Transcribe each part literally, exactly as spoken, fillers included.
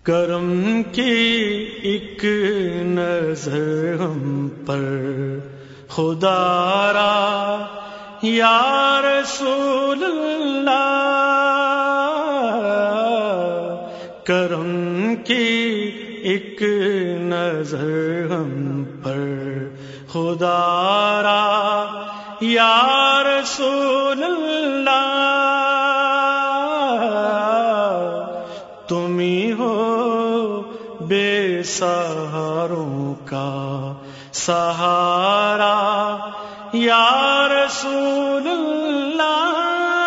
کرم کی ایک نظر ہم پر خدا را یا رسول اللہ، کرم کی ایک نظر ہم پر خدا را یا رسول اللہ، تم ہی ہو بے سہاروں کا سہارا یا رسول اللہ،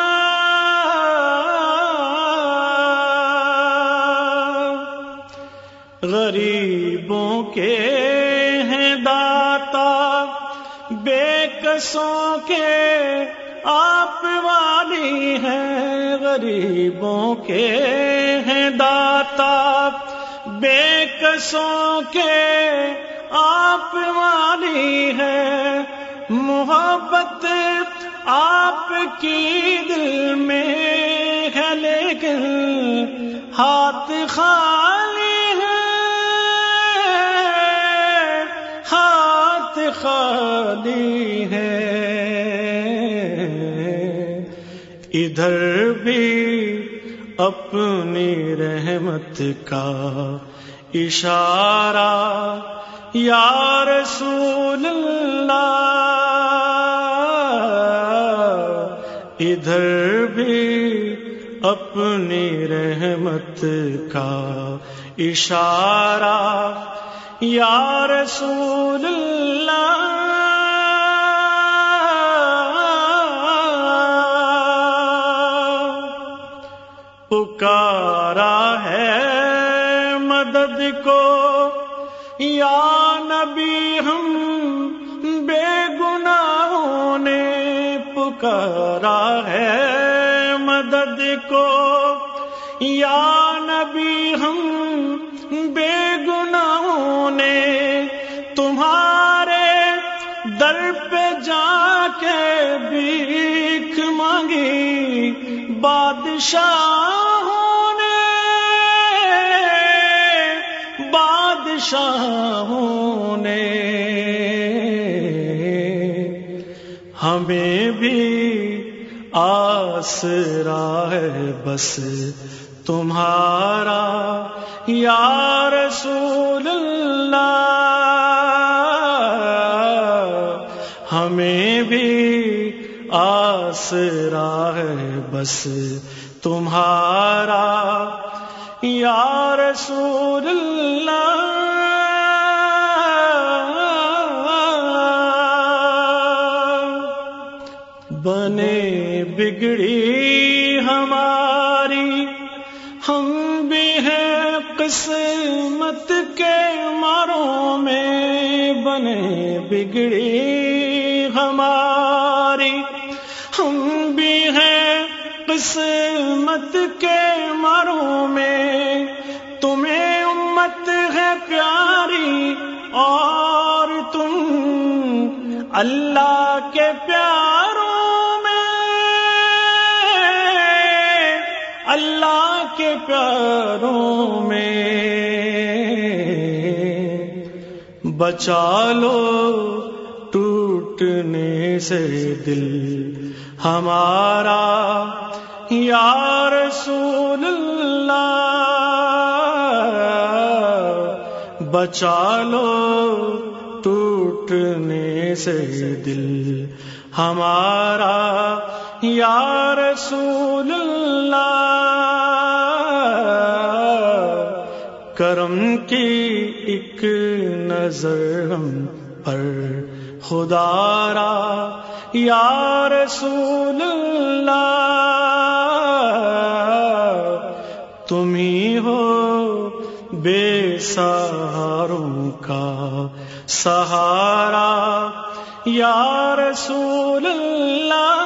غریبوں کے ہیں داتا، بے کسوں کے آپ والی ہیں، غریبوں کے ہیں داتا، بے کسوں کے آپ والی ہے، محبت آپ کی دل میں ہے لیکن ہاتھ خالی ہے، ہاتھ خالی ہے، ادھر بھی اپنی رحمت کا اشارہ یا رسول اللہ، ادھر بھی اپنی رحمت کا اشارہ یا رسول اللہ، پکارا ہے مدد کو یا نبی ہم بے گناہوں نے، پکارا ہے مدد کو یا نبی ہم بے گناہوں نے، تمہارے در پہ جا کے بھیک مانگی بادشاہوں نے، بادشاہوں نے، ہمیں بھی آسرا ہے بس تمہارا یا رسول اللہ، ہمیں بھی آسرا ہے بس تمہارا یا رسول اللہ، بنے بگڑی ہماری ہم بھی ہیں قسمت کے ماروں میں، بنے بگڑی ہماری ہم بھی ہیں قسمت کے ماروں میں، تمہیں امت ہے پیاری اور تم اللہ کے پیاروں میں، اللہ کے پیاروں میں، بچا لو ٹوٹنے سے دل ہمارا یا رسول اللہ، بچا لو ٹوٹنے سے دل ہمارا یا رسول اللہ، کرم کی ایک نظر ہم پر خدا را یا رسول اللہ، تم ہی ہو بے سہاروں کا سہارا یا رسول اللہ،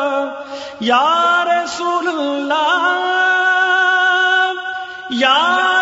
یا رسول اللہ، یا